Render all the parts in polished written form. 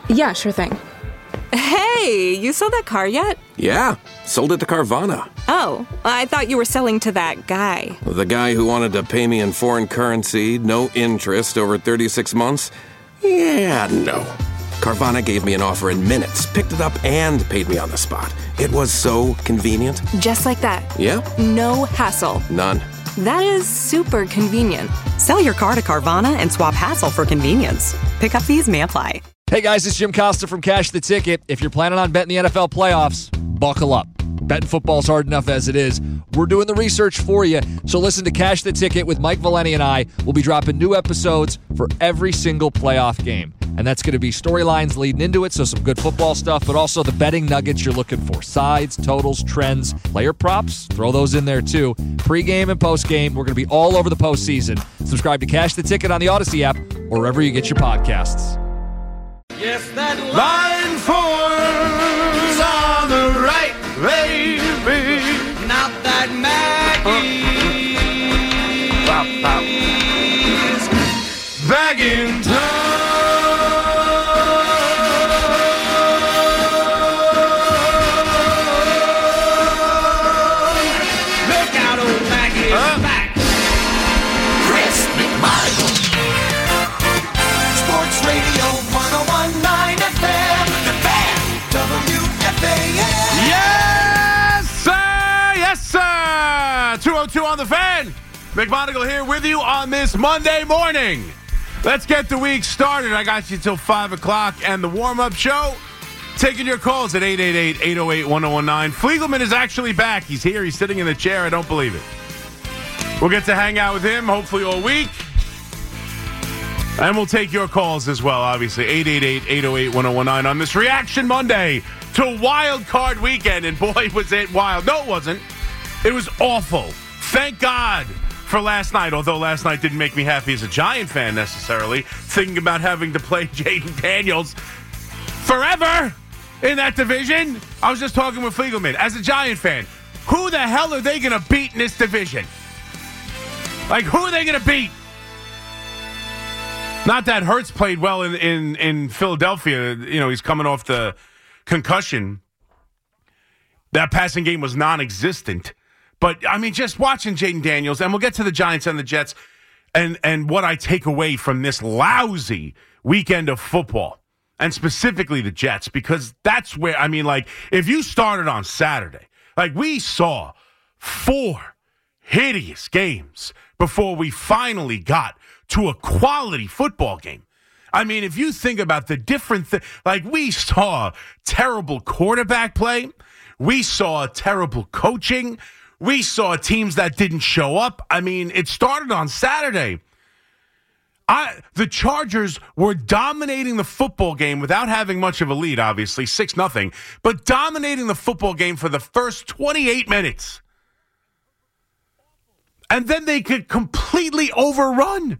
Yeah, sure thing. Hey, you sold that car yet? Yeah, sold it to Carvana. Oh, I thought you were selling to that guy. The guy who wanted to pay me in foreign currency, no interest, over 36 months? Yeah, no. Carvana gave me an offer in minutes, picked it up, and paid me on the spot. It was so convenient. Just like that. Yep. No hassle. None. That is super convenient. Sell your car to Carvana and swap hassle for convenience. Pickup fees may apply. Hey guys, it's Jim Costa from Cash the Ticket. If you're planning on betting the NFL playoffs, buckle up. Betting football's hard enough as it is. We're doing the research for you, so listen to Cash the Ticket with Mike Valeni and I. We'll be dropping new episodes for every single playoff game. And that's going to be storylines leading into it, so some good football stuff, but also the betting nuggets you're looking for. Sides, totals, trends, player props, throw those in there too. Pre-game and post-game, we're going to be all over the postseason. Subscribe to Cash the Ticket on the Odyssey app or wherever you get your podcasts. Yes, that line four's on the right, baby. Not that Maggie's back in town. Look out, old Maggie's back. Chris McMichael. Sports Radio 101.9 FM, The Fan, WFAN. Yes, sir! Yes, sir! 202 on The Fan. McMonagle here with you on this Monday morning. Let's get the week started. I got you till 5 o'clock and the warm-up show. Taking your calls at 888-808-1019. Fliegelman is actually back. He's here. He's sitting in the chair. I don't believe it. We'll get to hang out with him hopefully all week. And we'll take your calls as well, obviously. 888-808-1019 on this Reaction Monday to Wild Card Weekend. And boy, was it wild. No, it wasn't. It was awful. Thank God for last night, although last night didn't make me happy as a Giant fan necessarily, thinking about having to play Jaden Daniels forever in that division. I was just talking with Fliegelman. As a Giant fan, who the hell are they going to beat in this division? Like, who are they going to beat? Not that Hurts played well in Philadelphia. You know, he's coming off the concussion. That passing game was non-existent. But, I mean, just watching Jaden Daniels, and we'll get to the Giants and the Jets, and what I take away from this lousy weekend of football, and specifically the Jets, because that's where, I mean, like, if you started on Saturday, like, we saw 4 hideous games before we finally got to a quality football game. I mean, if you think about the different like, we saw terrible quarterback play. We saw terrible coaching. We saw teams that didn't show up. I mean, it started on Saturday. The Chargers were dominating the football game without having much of a lead, obviously, 6-0, but dominating the football game for the first 28 minutes. And then they could completely overrun.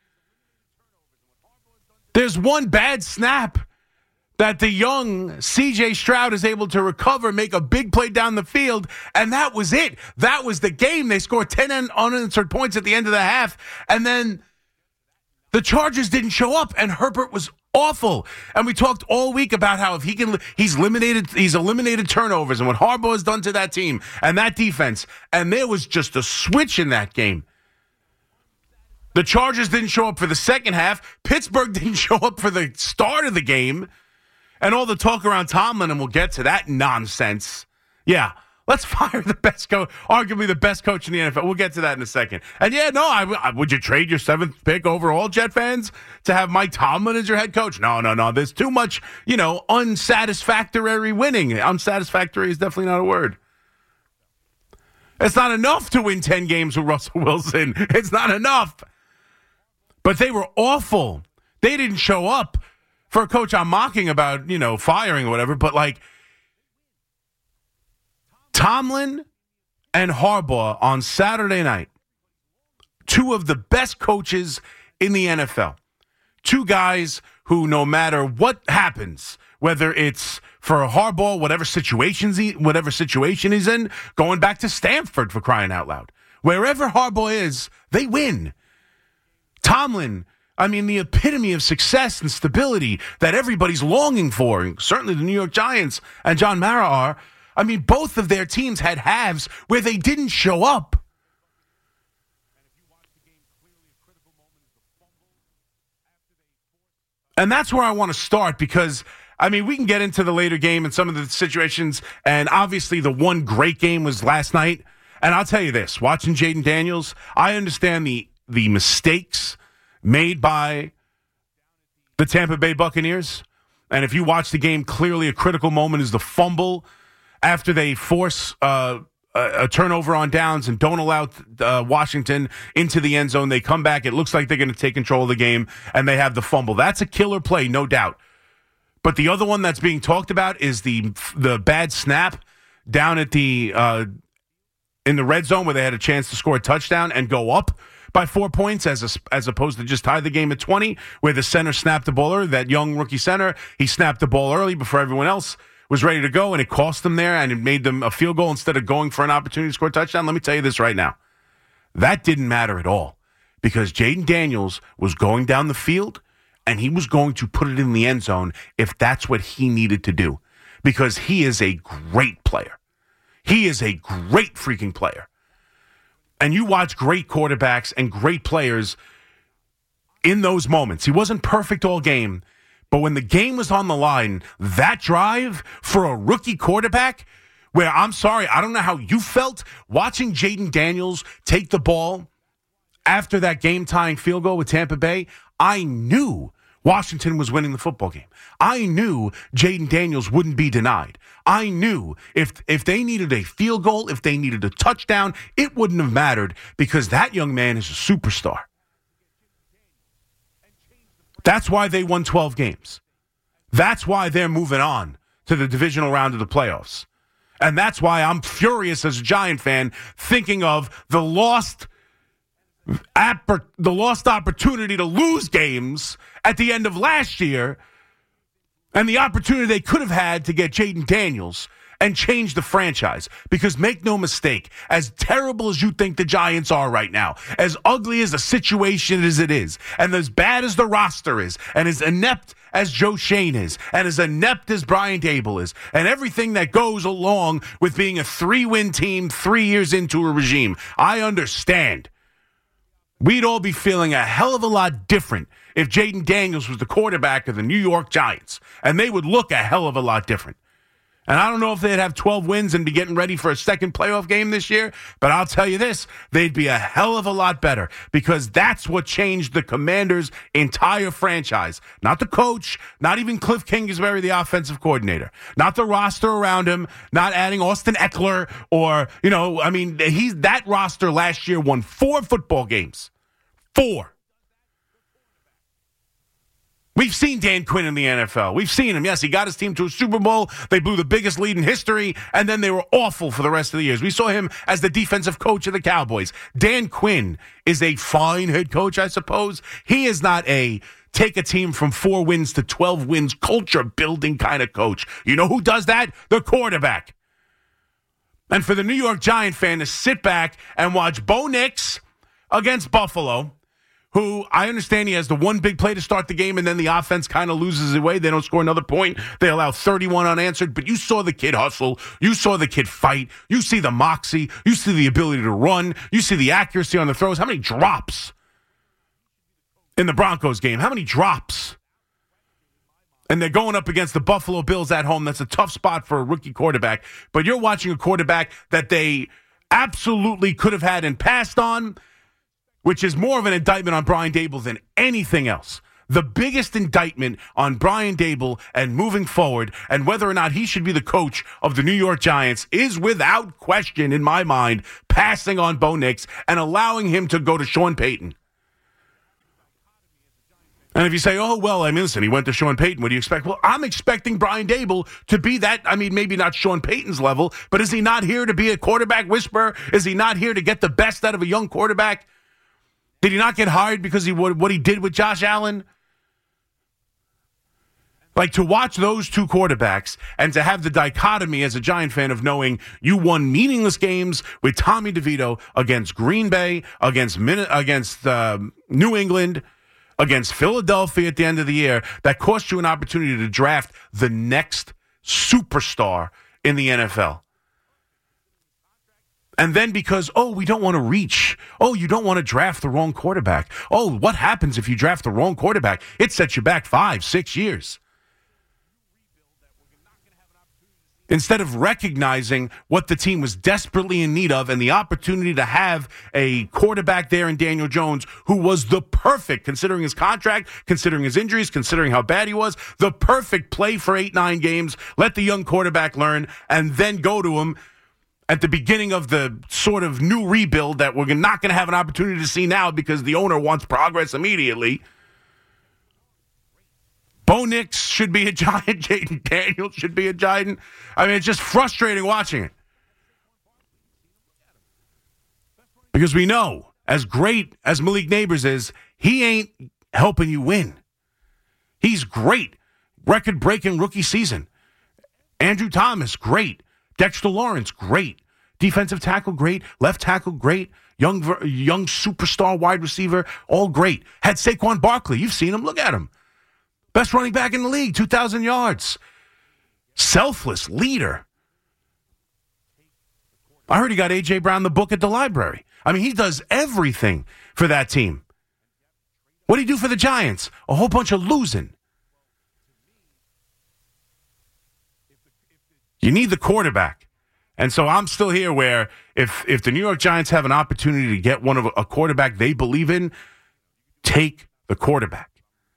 There's one bad snap that the young C.J. Stroud is able to recover, make a big play down the field, and that was it. That was the game. They scored 10 unanswered points at the end of the half, and then the Chargers didn't show up, and Herbert was awful. And we talked all week about how if he's eliminated turnovers and what Harbaugh has done to that team and that defense, and there was just a switch in that game. The Chargers didn't show up for the second half. Pittsburgh didn't show up for the start of the game. And all the talk around Tomlin, and we'll get to that nonsense. Yeah, let's fire the best coach, arguably the best coach in the NFL. We'll get to that in a second. And yeah, no, would you trade your 7th pick overall, Jet fans, to have Mike Tomlin as your head coach? No. There's too much, unsatisfactory winning. Unsatisfactory is definitely not a word. It's not enough to win 10 games with Russell Wilson. It's not enough. But they were awful. They didn't show up. For a coach I'm mocking about, firing or whatever, but like Tomlin and Harbaugh on Saturday night, 2 of the best coaches in the NFL. 2 guys who, no matter what happens, whether it's for Harbaugh, whatever situation he's in, going back to Stanford for crying out loud. Wherever Harbaugh is, they win. Tomlin, I mean, the epitome of success and stability that everybody's longing for, and certainly the New York Giants and John Mara are. I mean, both of their teams had halves where they didn't show up. And that's where I want to start because, I mean, we can get into the later game and some of the situations, and obviously the one great game was last night. And I'll tell you this, watching Jaden Daniels, I understand the mistakes made by the Tampa Bay Buccaneers. And if you watch the game, clearly a critical moment is the fumble after they force a turnover on downs and don't allow Washington into the end zone. They come back. It looks like they're going to take control of the game, and they have the fumble. That's a killer play, no doubt. But the other one that's being talked about is the bad snap down at the in the red zone where they had a chance to score a touchdown and go up by 4 points as opposed to just tie the game at 20, where the center snapped the ball early. That young rookie center, he snapped the ball early before everyone else was ready to go, and it cost them there, and it made them a field goal instead of going for an opportunity to score a touchdown. Let me tell you this right now. That didn't matter at all because Jaden Daniels was going down the field, and he was going to put it in the end zone if that's what he needed to do because he is a great player. He is a great freaking player. And you watch great quarterbacks and great players in those moments. He wasn't perfect all game, but when the game was on the line, that drive for a rookie quarterback, where I'm sorry, I don't know how you felt watching Jaden Daniels take the ball after that game-tying field goal with Tampa Bay. I knew Washington was winning the football game. I knew Jaden Daniels wouldn't be denied. I knew if they needed a field goal, if they needed a touchdown, it wouldn't have mattered because that young man is a superstar. That's why they won 12 games. That's why they're moving on to the divisional round of the playoffs. And that's why I'm furious as a Giant fan thinking of the lost opportunity to lose games at the end of last year and the opportunity they could have had to get Jaden Daniels and change the franchise. Because make no mistake, as terrible as you think the Giants are right now, as ugly as the situation as it is, and as bad as the roster is, and as inept as Joe Shane is, and as inept as Brian Dable is, and everything that goes along with being a 3-win team 3 years into a regime, I understand. We'd all be feeling a hell of a lot different if Jaden Daniels was the quarterback of the New York Giants, and they would look a hell of a lot different. And I don't know if they'd have 12 wins and be getting ready for a second playoff game this year, but I'll tell you this, they'd be a hell of a lot better because that's what changed the Commanders' entire franchise. Not the coach, not even Cliff Kingsbury, the offensive coordinator, not the roster around him, not adding Austin Eckler or, that roster last year won 4 football games. 4. We've seen Dan Quinn in the NFL. We've seen him. Yes, he got his team to a Super Bowl. They blew the biggest lead in history, and then they were awful for the rest of the years. We saw him as the defensive coach of the Cowboys. Dan Quinn is a fine head coach, I suppose. He is not a take a team from 4 wins to 12 wins culture-building kind of coach. You know who does that? The quarterback. And for the New York Giant fan to sit back and watch Bo Nix against Buffalo, who I understand he has the one big play to start the game, and then the offense kind of loses its way. They don't score another point. They allow 31 unanswered. But you saw the kid hustle. You saw the kid fight. You see the moxie. You see the ability to run. You see the accuracy on the throws. How many drops in the Broncos game? How many drops? And they're going up against the Buffalo Bills at home. That's a tough spot for a rookie quarterback. But you're watching a quarterback that they absolutely could have had and passed on, which is more of an indictment on Brian Dable than anything else. The biggest indictment on Brian Dable and moving forward and whether or not he should be the coach of the New York Giants is without question, in my mind, passing on Bo Nix and allowing him to go to Sean Payton. And if you say, listen, he went to Sean Payton, what do you expect? Well, I'm expecting Brian Dable to be that. Maybe not Sean Payton's level, but is he not here to be a quarterback whisperer? Is he not here to get the best out of a young quarterback? Did he not get hired because what he did with Josh Allen? Like, to watch those two quarterbacks and to have the dichotomy as a Giant fan of knowing you won meaningless games with Tommy DeVito against Green Bay, against New England, against Philadelphia at the end of the year that cost you an opportunity to draft the next superstar in the NFL. And then because, we don't want to reach. You don't want to draft the wrong quarterback. What happens if you draft the wrong quarterback? It sets you back 5-6 years. Instead of recognizing what the team was desperately in need of and the opportunity to have a quarterback there in Daniel Jones who was the perfect, considering his contract, considering his injuries, considering how bad he was, the perfect play for 8-9 games, let the young quarterback learn, and then go to him at the beginning of the sort of new rebuild that we're not going to have an opportunity to see now because the owner wants progress immediately. Bo Nix should be a Giant. Jaden Daniels should be a Giant. I mean, it's just frustrating watching it. Because we know, as great as Malik Nabers is, he ain't helping you win. He's great. Record-breaking rookie season. Andrew Thomas, great. Dexter Lawrence, great. Defensive tackle, great. Left tackle, great. Young superstar wide receiver, all great. Had Saquon Barkley. You've seen him. Look at him. Best running back in the league, 2,000 yards. Selfless leader. I heard he got A.J. Brown the book at the library. I mean, he does everything for that team. What did he do for the Giants? A whole bunch of losing. You need the quarterback. And so I'm still here where if the New York Giants have an opportunity to get a quarterback they believe in, take the quarterback.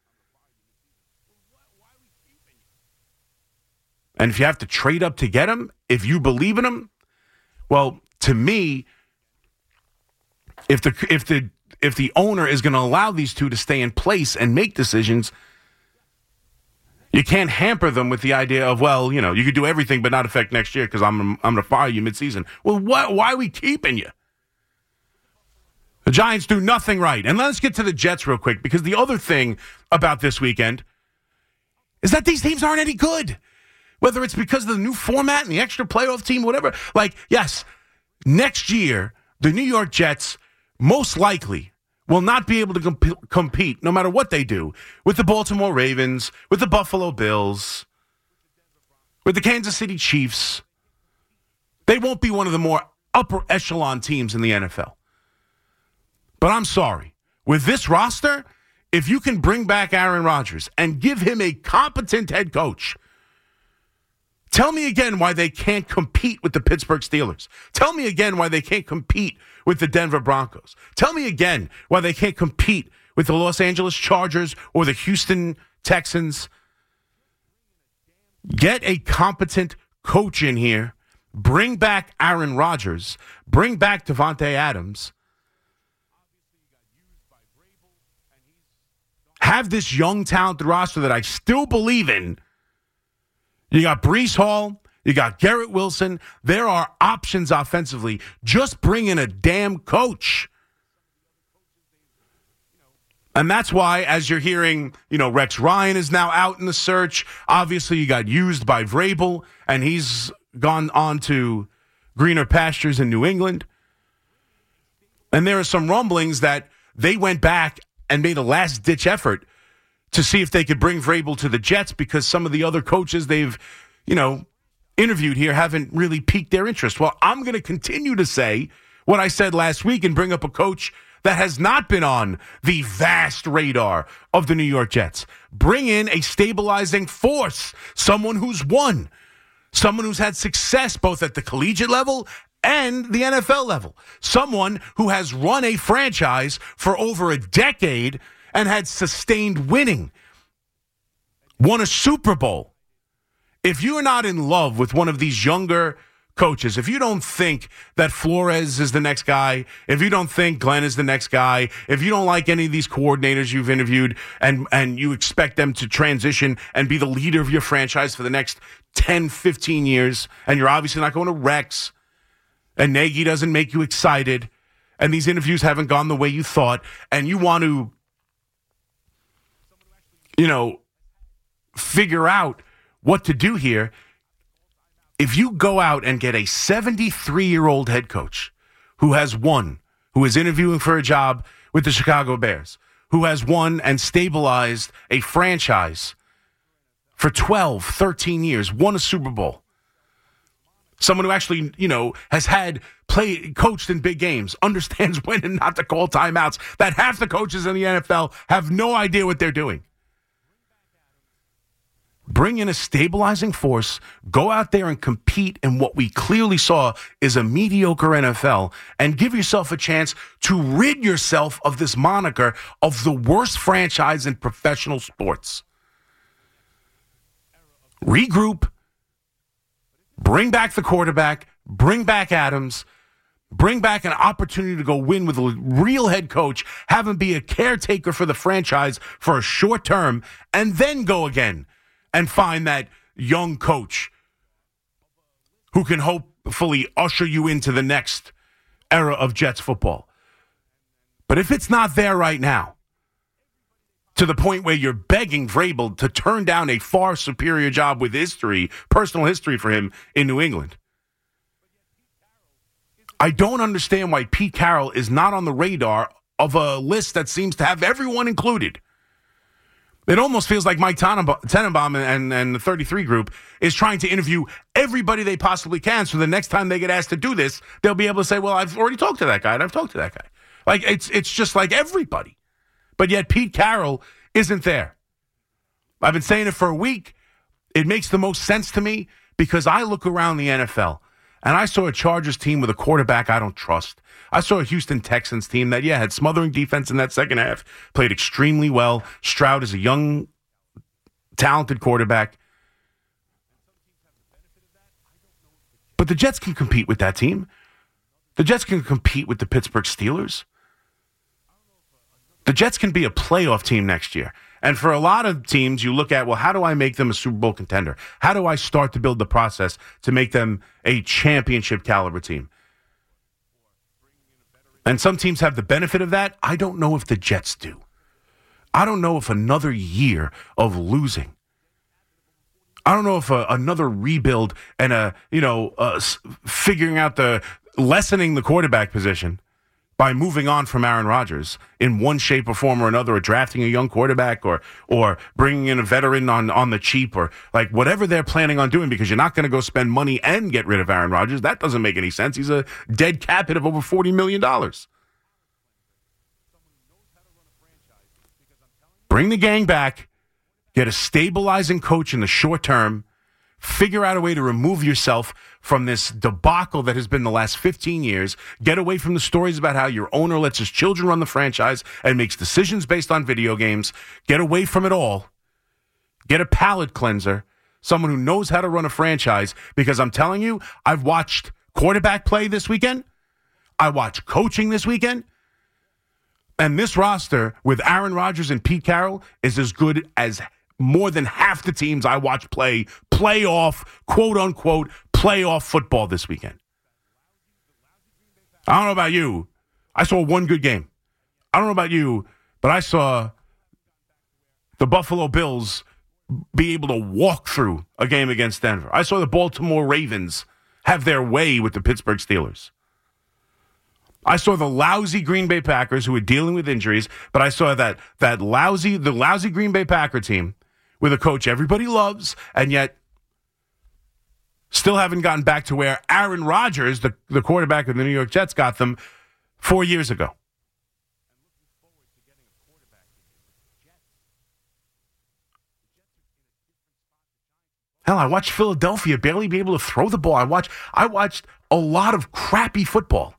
And if you have to trade up to get him, if you believe in him, well, to me, if the owner is going to allow these two to stay in place and make decisions, you can't hamper them with the idea of, you could do everything but not affect next year because I'm going to fire you midseason. Well, why are we keeping you? The Giants do nothing right. And let's get to the Jets real quick, because the other thing about this weekend is that these teams aren't any good. Whether it's because of the new format and the extra playoff team, whatever. Yes, next year, the New York Jets most likely will not be able to compete, no matter what they do, with the Baltimore Ravens, with the Buffalo Bills, with the Kansas City Chiefs. They won't be one of the more upper echelon teams in the NFL. But I'm sorry. With this roster, if you can bring back Aaron Rodgers and give him a competent head coach, tell me again why they can't compete with the Pittsburgh Steelers. Tell me again why they can't compete with the Denver Broncos. Tell me again why they can't compete with the Los Angeles Chargers or the Houston Texans. Get a competent coach in here. Bring back Aaron Rodgers. Bring back Devontae Adams. Have this young, talented roster that I still believe in. You got Breece Hall. You got Garrett Wilson. There are options offensively. Just bring in a damn coach. And that's why, as you're hearing, Rex Ryan is now out in the search. Obviously, you got used by Vrabel, and he's gone on to greener pastures in New England. And there are some rumblings that they went back and made a last-ditch effort to see if they could bring Vrabel to the Jets because some of the other coaches they've, interviewed here haven't really piqued their interest. Well, I'm going to continue to say what I said last week and bring up a coach that has not been on the vast radar of the New York Jets. Bring in a stabilizing force, someone who's won, someone who's had success both at the collegiate level and the NFL level, someone who has run a franchise for over a decade and had sustained winning, won a Super Bowl. If you are not in love with one of these younger coaches, if you don't think that Flores is the next guy, if you don't think Glenn is the next guy, if you don't like any of these coordinators you've interviewed and you expect them to transition and be the leader of your franchise for the next 10, 15 years, and you're obviously not going to Rex, and Nagy doesn't make you excited, and these interviews haven't gone the way you thought, and you want to figure out what to do here, if you go out and get a 73-year-old head coach who has won, who is interviewing for a job with the Chicago Bears, who has won and stabilized a franchise for 12, 13 years, won a Super Bowl. Someone who actually, has coached in big games, understands when and not to call timeouts, that half the coaches in the NFL have no idea what they're doing. Bring in a stabilizing force, go out there and compete in what we clearly saw is a mediocre NFL, and give yourself a chance to rid yourself of this moniker of the worst franchise in professional sports. Regroup, bring back the quarterback, bring back Adams, bring back an opportunity to go win with a real head coach, have him be a caretaker for the franchise for a short term, and then go again and find that young coach who can hopefully usher you into the next era of Jets football. But if it's not there right now, to the point where you're begging Vrabel to turn down a far superior job with personal history for him in New England, I don't understand why Pete Carroll is not on the radar of a list that seems to have everyone included. It almost feels like Mike Tenenbaum and the 33 group is trying to interview everybody they possibly can, so the next time they get asked to do this, they'll be able to say, well, I've already talked to that guy, and I've talked to that guy. Like, it's just like everybody. But yet Pete Carroll isn't there. I've been saying it for a week. It makes the most sense to me because I look around the NFL, and I saw a Chargers team with a quarterback I don't trust. I saw a Houston Texans team that, had smothering defense in that second half, played extremely well. Stroud is a young, talented quarterback. But the Jets can compete with that team. The Jets can compete with the Pittsburgh Steelers. The Jets can be a playoff team next year. And for a lot of teams, you look at, well, how do I make them a Super Bowl contender? How do I start to build the process to make them a championship caliber team? And some teams have the benefit of that. I don't know if the Jets do. I don't know if another year of losing, I don't know if another rebuild and figuring out lessening the quarterback position by moving on from Aaron Rodgers in one shape or form or another, or drafting a young quarterback or bringing in a veteran on the cheap, or like whatever they're planning on doing, because you're not going to go spend money and get rid of Aaron Rodgers. That doesn't make any sense. He's a dead cap hit of over $40 million. Bring the gang back, get a stabilizing coach in the short term, figure out a way to remove yourself from this debacle that has been the last 15 years. Get away from the stories about how your owner lets his children run the franchise and makes decisions based on video games. Get away from it all. Get a palate cleanser, someone who knows how to run a franchise, because I'm telling you, I've watched quarterback play this weekend. I watched coaching this weekend. And this roster with Aaron Rodgers and Pete Carroll is as good as more than half the teams I watch play playoff, quote-unquote, playoff football this weekend. I don't know about you. I saw one good game. I don't know about you, but I saw the Buffalo Bills be able to walk through a game against Denver. I saw the Baltimore Ravens have their way with the Pittsburgh Steelers. I saw the lousy Green Bay Packers, who were dealing with injuries, but I saw the lousy Green Bay Packer team with a coach everybody loves, and yet still haven't gotten back to where Aaron Rodgers, the quarterback of the New York Jets, got them 4 years ago. Hell, I watched Philadelphia barely be able to throw the ball. I watched a lot of crappy football.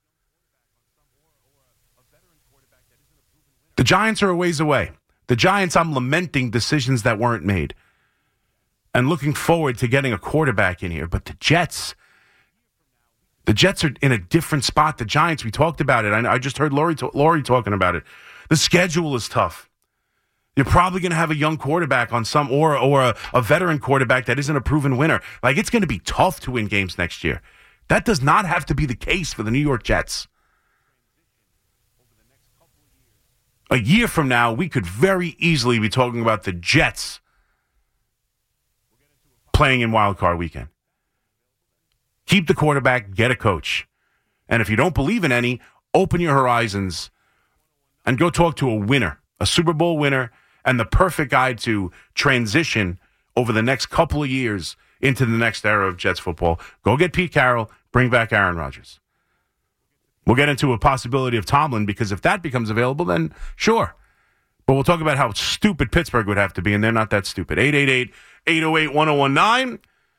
The Giants are a ways away. The Giants, I'm lamenting decisions that weren't made and looking forward to getting a quarterback in here. But the Jets are in a different spot. The Giants, we talked about it. I just heard Laurie talking about it. The schedule is tough. You're probably going to have a young quarterback on some, or a veteran quarterback that isn't a proven winner. Like, it's going to be tough to win games next year. That does not have to be the case for the New York Jets. A year from now, we could very easily be talking about the Jets playing in Wild Card Weekend. Keep the quarterback, get a coach. And if you don't believe in any, open your horizons and go talk to a winner a Super Bowl winner, and the perfect guy to transition over the next couple of years into the next era of Jets football. Go get Pete Carroll, bring back Aaron Rodgers. We'll get into a possibility of Tomlin, because if that becomes available, then sure. But we'll talk about how stupid Pittsburgh would have to be, and they're not that stupid. 888-808-1019.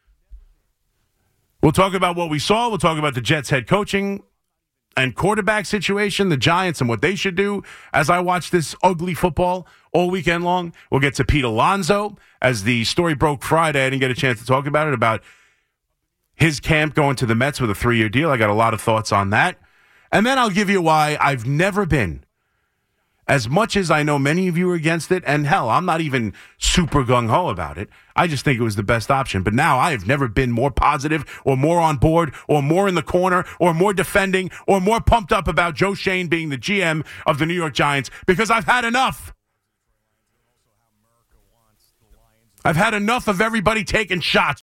We'll talk about what we saw. We'll talk about the Jets head coaching and quarterback situation, the Giants and what they should do as I watch this ugly football all weekend long. We'll get to Pete Alonso. As the story broke Friday, I didn't get a chance to talk about it, about his camp going to the Mets with a 3-year deal. I got a lot of thoughts on that. And then I'll give you why I've never been, as much as I know many of you are against it, and hell, I'm not even super gung-ho about it. I just think it was the best option. But now I have never been more positive or more on board or more in the corner or more defending or more pumped up about Joe Schoen being the GM of the New York Giants, because I've had enough. I've had enough of everybody taking shots.